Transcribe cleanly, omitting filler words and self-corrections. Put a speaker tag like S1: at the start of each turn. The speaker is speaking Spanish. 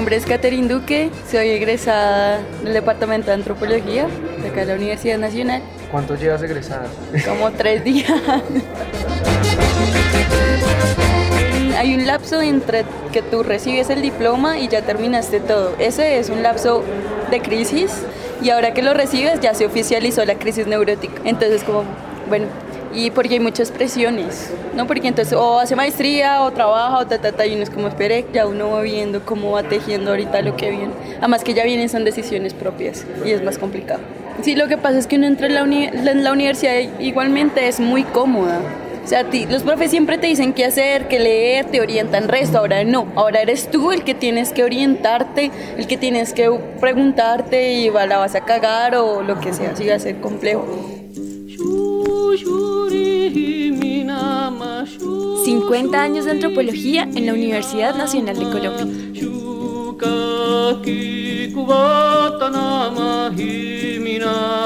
S1: nombre es Catherine Duque, soy egresada del Departamento de Antropología de acá de la Universidad Nacional.
S2: ¿Cuánto llevas egresada?
S1: Como 3 días. Hay un lapso entre que tú recibes el diploma y ya terminaste todo. Ese es un lapso de crisis y ahora que lo recibes ya se oficializó la crisis neurótica. Entonces como, bueno, y porque hay muchas presiones, ¿no? Porque entonces o hace maestría o trabaja o y uno es como, espere, ya uno va viendo cómo va tejiendo ahorita lo que viene. Además que ya vienen son decisiones propias y es más complicado. Sí, lo que pasa es que uno entra en la universidad igualmente es muy cómoda. O sea, los profes siempre te dicen qué hacer, qué leer, te orientan resto, ahora no, ahora eres tú el que tienes que orientarte, el que tienes que preguntarte y la vas a cagar o lo que sea, si va a ser complejo.
S3: 50 años de antropología en la Universidad Nacional de Colombia.